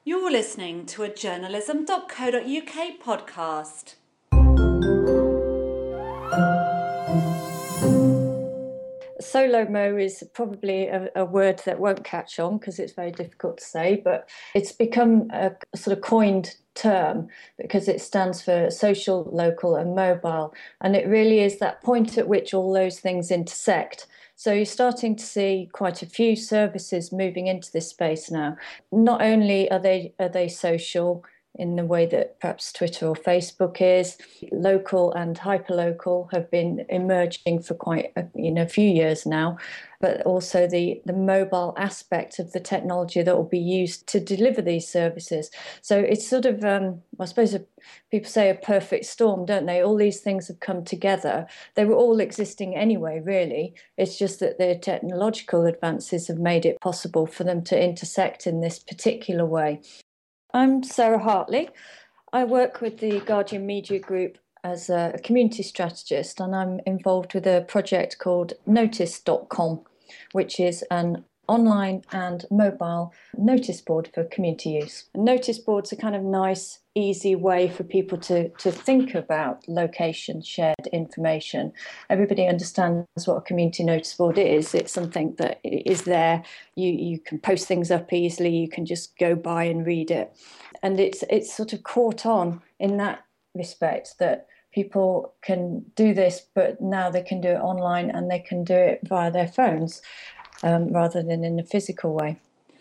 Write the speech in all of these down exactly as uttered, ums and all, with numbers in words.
You're listening to a journalism dot co dot U K podcast. Solo-mo is probably a, a word that won't catch on because it's very difficult to say, but it's become a, a sort of coined term because it stands for social, local and mobile. And it really is that point at which all those things intersect. So you're starting to see quite a few services moving into this space now. Not only are they are they social in the way that perhaps Twitter or Facebook is, local and hyperlocal have been emerging for quite a, you know, a few years now, but also the, the mobile aspect of the technology that will be used to deliver these services. So it's sort of, um, I suppose a, people say a perfect storm, don't they? All these things have come together. They were all existing anyway, really. It's just that the technological advances have made it possible for them to intersect in this particular way. I'm Sarah Hartley. I work with the Guardian Media Group as a community strategist, and I'm involved with a project called notice dot com, which is an online and mobile notice board for community use. Notice boards are kind of nice, easy way for people to, to think about location shared information. Everybody understands what a community notice board is. It's something that is there. You you can post things up easily. You can just go by and read it. And it's it's sort of caught on in that respect that people can do this, but now they can do it online and they can do it via their phones um, rather than in a physical way.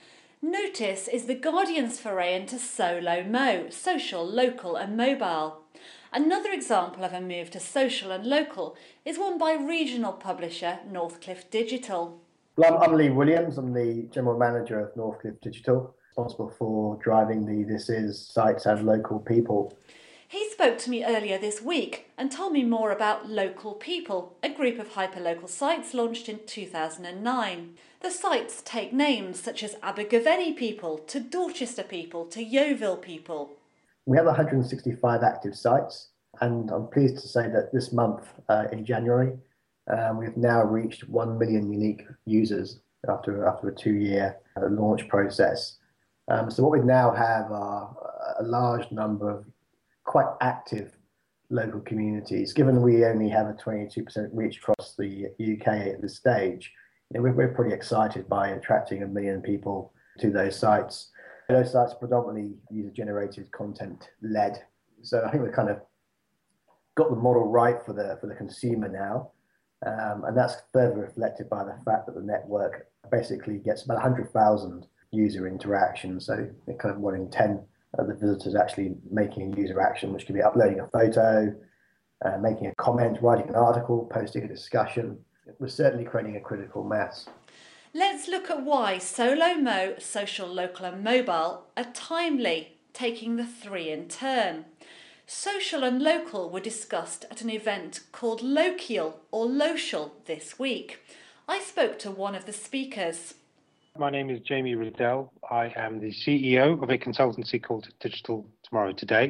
Notice is the Guardian's foray into solo-mo, social, local and mobile. Another example of a move to social and local is one by regional publisher Northcliffe Digital. Well, I'm Lee Williams. I'm the General Manager of Northcliffe Digital, responsible for driving the This Is sites and local people. He spoke to me earlier this week and told me more about Local People, a group of hyperlocal sites launched in two thousand nine. The sites take names such as Abergavenny People to Dorchester People to Yeovil People. We have one hundred sixty-five active sites, and I'm pleased to say that this month, uh, in January, um, we've now reached one million unique users after, after a two-year uh, launch process. Um, so what we now have are a large number of quite active local communities. Given we only have a twenty-two percent reach across the U K at this stage, you know, we're, we're pretty excited by attracting a million people to those sites. Those sites are predominantly user-generated content led. So I think we've kind of got the model right for the for the consumer now. Um, and that's further reflected by the fact that the network basically gets about one hundred thousand user interactions. So kind of one in ten of the visitors actually making a user action, which could be uploading a photo, uh, making a comment, writing an article, posting a discussion. We're certainly creating a critical mass. Let's look at why solo-mo, social, local and mobile are timely, taking the three in turn. Social and local were discussed at an event called Lokial or Locial this week. I spoke to one of the speakers. My name is Jamie Riddell. I am the C E O of a consultancy called Digital Tomorrow Today.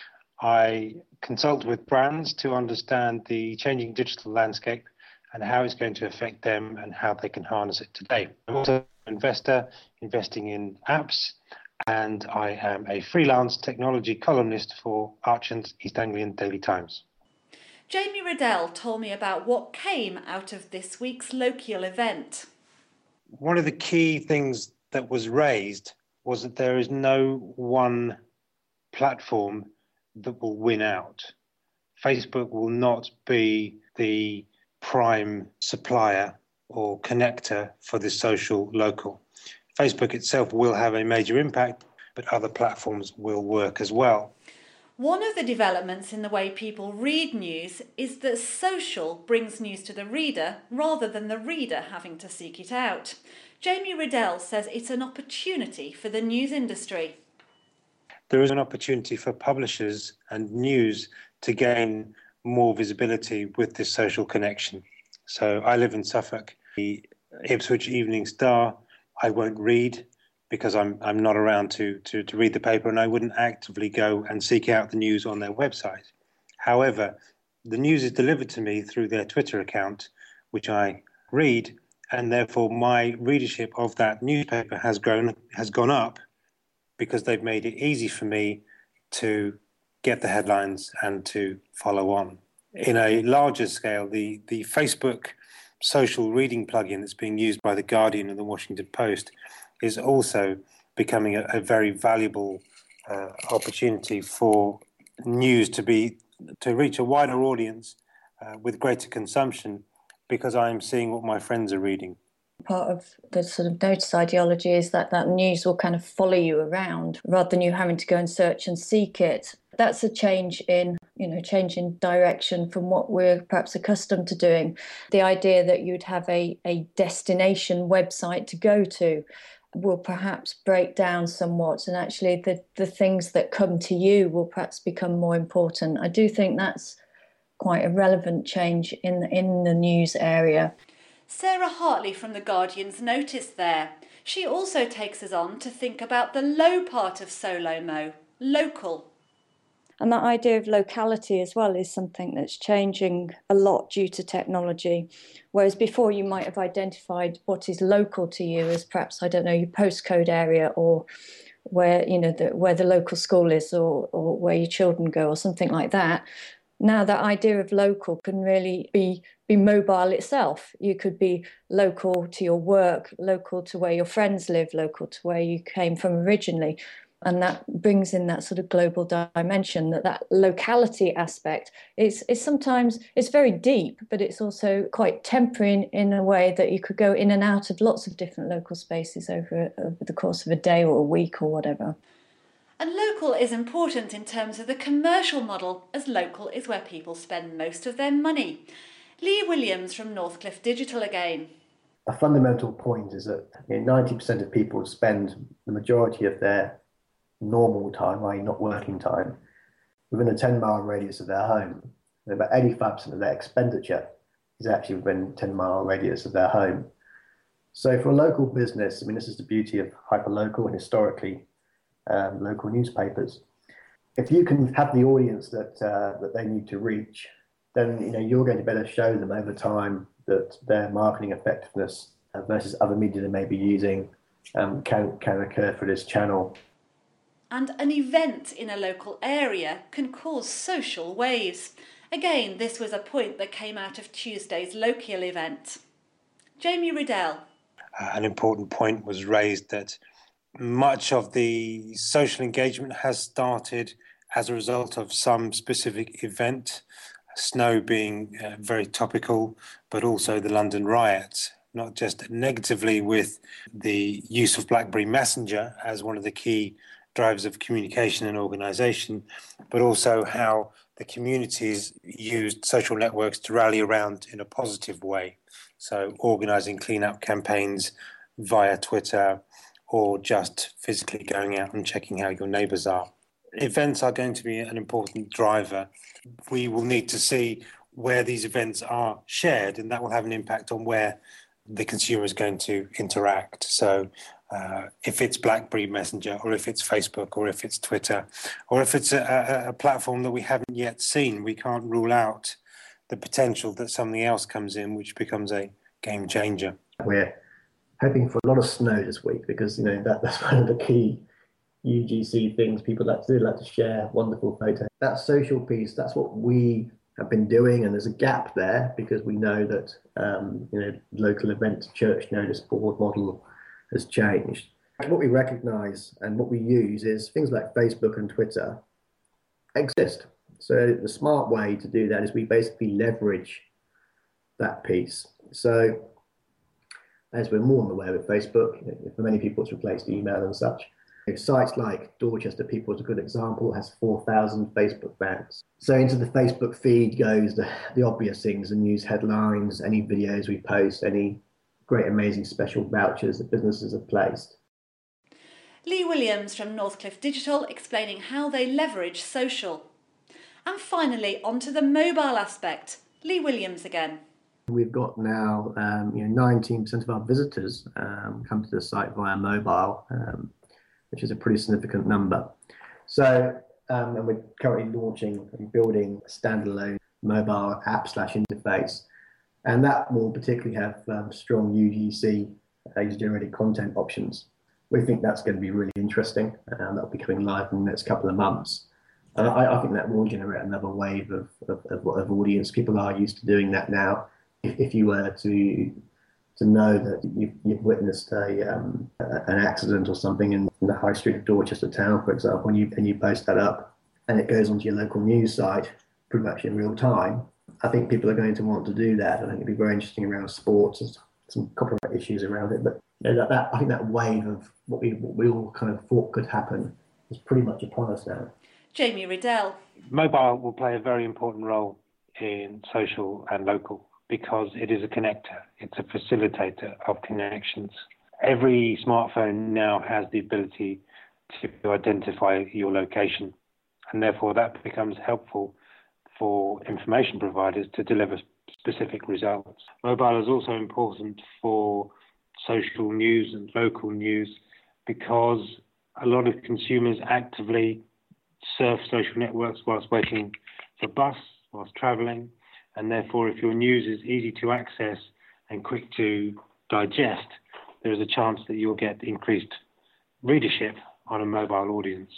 I consult with brands to understand the changing digital landscape and how it's going to affect them and how they can harness it today. I'm also an investor investing in apps, and I am a freelance technology columnist for Archant's East Anglian Daily Times. Jamie Riddell told me about what came out of this week's Lokial event. One of the key things that was raised was that there is no one platform that will win out. Facebook will not be the prime supplier or connector for the social local. Facebook itself will have a major impact, but other platforms will work as well. One of the developments in the way people read news is that social brings news to the reader rather than the reader having to seek it out. Jamie Riddell says it's an opportunity for the news industry. There is an opportunity for publishers and news to gain more visibility with this social connection. So I live in Suffolk. The Ipswich Evening Star I won't read because I'm I'm not around to, to, to read the paper, and I wouldn't actively go and seek out the news on their website. However, the news is delivered to me through their Twitter account, which I read, and therefore my readership of that newspaper has grown has gone up because they've made it easy for me to get the headlines and to follow on. In a larger scale, the, the Facebook social reading plugin that's being used by The Guardian and The Washington Post is also becoming a, a very valuable uh, opportunity for news to be to reach a wider audience uh, with greater consumption, because I'm seeing what my friends are reading. Part of the sort of notice ideology is that that news will kind of follow you around rather than you having to go and search and seek it. That's a change in, you know, change in direction from what we're perhaps accustomed to doing. The idea that you'd have a, a destination website to go to will perhaps break down somewhat, and actually the, the things that come to you will perhaps become more important. I do think that's quite a relevant change in, in the news area. Sarah Hartley from The Guardian's notice there. She also takes us on to think about the low part of SoloMo, local. And that idea of locality as well is something that's changing a lot due to technology. Whereas before you might have identified what is local to you as perhaps, I don't know, your postcode area, or where, you know, the, where the local school is, or, or where your children go, or something like that. Now that idea of local can really be, be mobile itself. You could be local to your work, local to where your friends live, local to where you came from originally. And that brings in that sort of global dimension, that that locality aspect is, is sometimes, it's very deep, but it's also quite temporary in, in a way that you could go in and out of lots of different local spaces over, over the course of a day or a week or whatever. And local is important in terms of the commercial model, as local is where people spend most of their money. Lee Williams from Northcliffe Digital again. A fundamental point is that, you know, ninety percent of people spend the majority of their normal time, that is not working time, within a ten mile radius of their home. And about eighty-five percent of their expenditure is actually within a ten mile radius of their home. So for a local business, I mean, this is the beauty of hyperlocal and historically um, local newspapers. If you can have the audience that uh, that they need to reach, then, you know, you're going to better show them over time that their marketing effectiveness uh, versus other media they may be using um, can can occur for this channel. And an event in a local area can cause social waves. Again, this was a point that came out of Tuesday's local event. Jamie Riddell. Uh, an important point was raised that much of the social engagement has started as a result of some specific event, Snow being uh, very topical, but also the London riots, not just negatively with the use of BlackBerry Messenger as one of the key drivers of communication and organisation, but also how the communities used social networks to rally around in a positive way. So organising clean-up campaigns via Twitter, or just physically going out and checking how your neighbours are. Events are going to be an important driver. We will need to see where these events are shared, and that will have an impact on where the consumer is going to interact. So uh, if it's BlackBerry Messenger, or if it's Facebook, or if it's Twitter, or if it's a, a platform that we haven't yet seen, we can't rule out the potential that something else comes in which becomes a game changer. We're hoping for a lot of snow this week because, you know, that, that's one of the key U G C things people like to do, like to share wonderful photos. That social piece, that's what we have been doing, and there's a gap there because we know that um, you know, local event church notice board model has changed. What we recognise and what we use is things like Facebook and Twitter exist. So the smart way to do that is we basically leverage that piece. So as we're more on the way with Facebook, for many people it's replaced email and such. Sites like Dorchester People is a good example, has four thousand Facebook fans. So into the Facebook feed goes the, the obvious things, the news headlines, any videos we post, any great amazing special vouchers that businesses have placed. Lee Williams from Northcliffe Digital explaining how they leverage social. And finally, onto the mobile aspect. Lee Williams again. We've got now um, you know, nineteen percent of our visitors um, come to the site via mobile, um, which is a pretty significant number. So, um, and we're currently launching and building a standalone mobile app slash interface. And that will particularly have um, strong U G C, uh, user-generated content options. We think that's going to be really interesting. Um, that'll be coming live in the next couple of months. And I, I think that will generate another wave of, of, of, of audience. People are used to doing that now. If, if you were to to know that you've, you've witnessed a um, an accident or something in the high street of Dorchester town, for example, and you, and you post that up and it goes onto your local news site pretty much in real time, I think people are going to want to do that. I think it'd be very interesting around sports and some copyright issues around it. But you know, that, that, I think that wave of what we, what we all kind of thought could happen is pretty much upon us now. Jamie Riddell. Mobile will play a very important role in social and local because it is a connector. It's a facilitator of connections. Every smartphone now has the ability to identify your location, and therefore that becomes helpful for information providers to deliver specific results. Mobile is also important for social news and local news because a lot of consumers actively surf social networks whilst waiting for bus, whilst travelling, and therefore if your news is easy to access and quick to digest, there is a chance that you'll get increased readership on a mobile audience.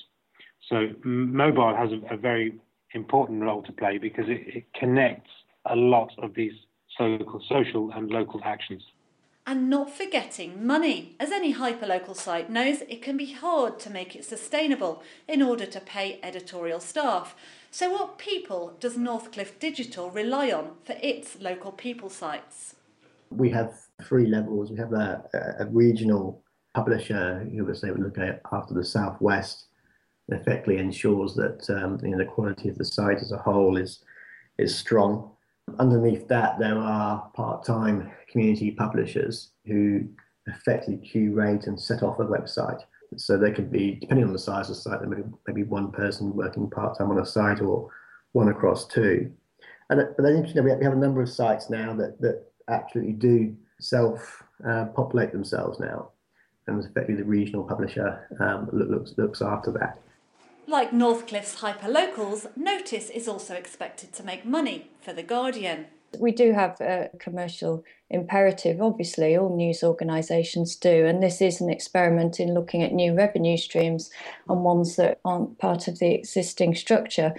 So m- mobile has a, a very important role to play because it, it connects a lot of these social, social and local actions. And not forgetting money. As any hyperlocal site knows, it can be hard to make it sustainable in order to pay editorial staff. So what people does Northcliffe Digital rely on for its local people sites? We have three levels. We have a, a regional publisher who would say we look at after the Southwest, and effectively ensures that um, you know, the quality of the site as a whole is is strong. Underneath that, there are part-time community publishers who effectively curate and set off a website. So they could be, depending on the size of the site, there may be maybe one person working part-time on a site or one across two. And but then you know, we have a number of sites now that, that absolutely do self-populate uh, themselves now. And effectively the regional publisher um, looks, looks after that. Like Northcliffe's hyperlocals, Notice is also expected to make money for The Guardian. We do have a commercial imperative, obviously, all news organisations do, and this is an experiment in looking at new revenue streams and ones that aren't part of the existing structure.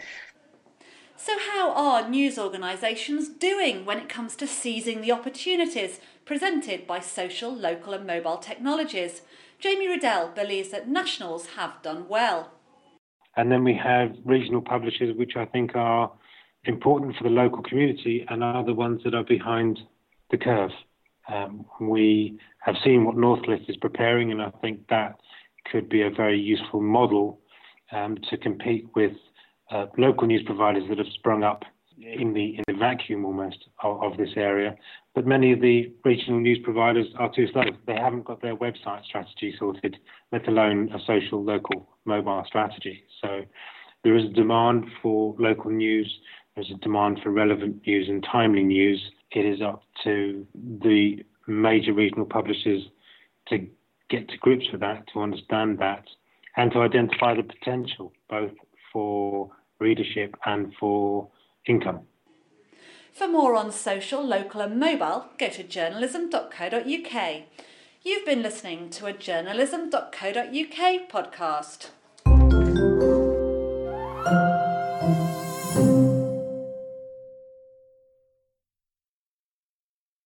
So how are news organisations doing when it comes to seizing the opportunities presented by social, local and mobile technologies? Jamie Riddell believes that nationals have done well. And then we have regional publishers, which I think are important for the local community and are the ones that are behind the curve. Um, we have seen what Northcliffe is preparing, and I think that could be a very useful model um, to compete with uh, local news providers that have sprung up in the in the vacuum almost of, of this area. But many of the regional news providers are too slow. They haven't got their website strategy sorted, let alone a social, local, mobile strategy. So there is a demand for local news. There's a demand for relevant news and timely news. It is up to the major regional publishers to get to grips with that, to understand that, and to identify the potential, both for readership and for income. For more on social, local and mobile, go to journalism dot co dot uk. You've been listening to a journalism dot co dot uk podcast.